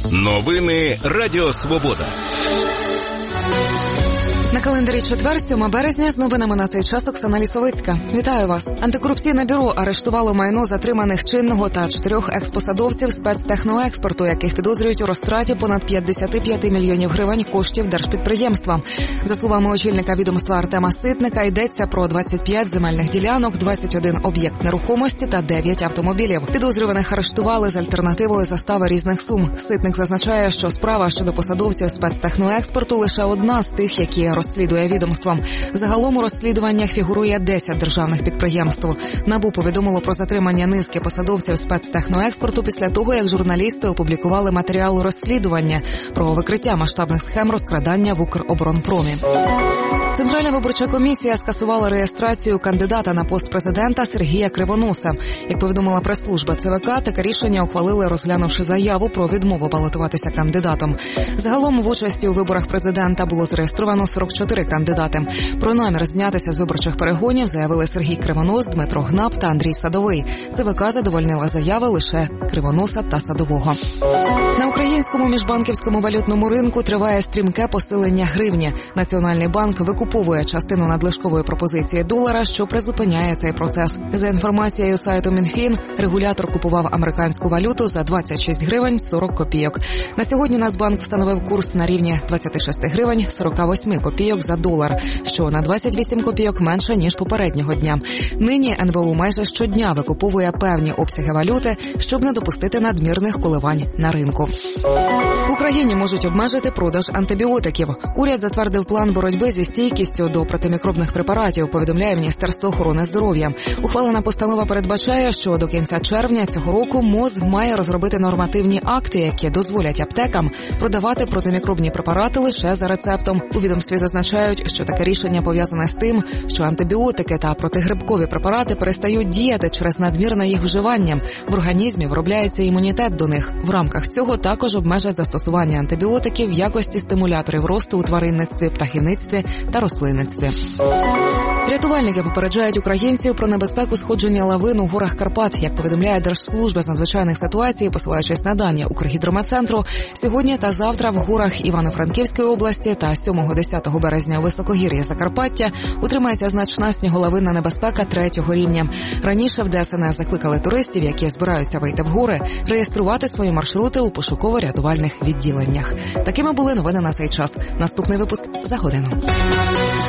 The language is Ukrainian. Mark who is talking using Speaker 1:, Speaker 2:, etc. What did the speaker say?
Speaker 1: Новини Радіо Свобода.
Speaker 2: На календарі четвер, 7 березня, з новинами на цей час Оксана Лісовицька. Вітаю вас. Антикорупційне бюро арештувало майно затриманих чинного та 4 експосадовців спецтехноекспорту, яких підозрюють у розтраті понад 55 мільйонів гривень коштів держпідприємства. За словами очільника відомства Артема Ситника, йдеться про 25 земельних ділянок, 21 об'єкт нерухомості та 9 автомобілів. Підозрюваних арештували з альтернативою застави різних сум. Ситник зазначає, що справа щодо посадовців спецтехноекспорту лише одна з тих, які розслідує відомство. Загалом у розслідуваннях фігурує 10 державних підприємств. НАБУ повідомило про затримання низки посадовців спецтехноекспорту після того, як журналісти опублікували матеріал розслідування про викриття масштабних схем розкрадання в Укроборонпромі. Центральна виборча комісія скасувала реєстрацію кандидата на пост президента Сергія Кривоноса. Як повідомила прес-служба ЦВК, таке рішення ухвалили, розглянувши заяву про відмову балотуватися кандидатом. Загалом в участі у виборах президента було зареєстровано 44 кандидати. Про намір знятися з виборчих перегонів заявили Сергій Кривонос, Дмитро Гнап та Андрій Садовий. ЦВК задовольнила заяви лише Кривоноса та Садового. На українському міжбанківському валютному ринку триває стрімке посилення гривні. Національний банк викуповує частину надлишкової пропозиції долара, що призупиняє цей процес. За інформацією сайту Мінфін, регулятор купував американську валюту за 26 гривень 40 копійок. На сьогодні Нацбанк встановив курс на рівні 26 гривень 48 копійок за долар, що на 28 копійок менше, ніж попереднього дня. Нині НБУ майже щодня викуповує певні обсяги валюти, щоб не допустити надмірних коливань на ринку. В Україні можуть обмежити продаж антибіотиків. Уряд затвердив план боротьби зі стійкістю до протимікробних препаратів, повідомляє Міністерство охорони здоров'я. Ухвалена постанова передбачає, що до кінця червня цього року МОЗ має розробити нормативні акти, які дозволять аптекам продавати протимікробні препарати лише за рецептом. У відомстві зазначають, що таке рішення пов'язане з тим, що антибіотики та протигрибкові препарати перестають діяти через надмірне їх вживання. В організмі виробляється імунітет до них. В рамках цього також обмежать застосування антибіотиків в якості стимуляторів росту у тваринництві, птахівництві та рослинництві. Рятувальники попереджають українців про небезпеку сходження лавин у горах Карпат. Як повідомляє Держслужба з надзвичайних ситуацій, посилаючись на дані Укргідрометцентру, сьогодні та завтра в горах Івано-Франківської області та 7-10 березня у високогір'ї Закарпаття утримається значна сніголавинна небезпека 3-го рівня. Раніше в ДСНС закликали туристів, які збираються вийти в гори, реєструвати свої маршрути у пошуково-рятувальних відділеннях. Такими були новини на цей час. Наступний випуск за годину.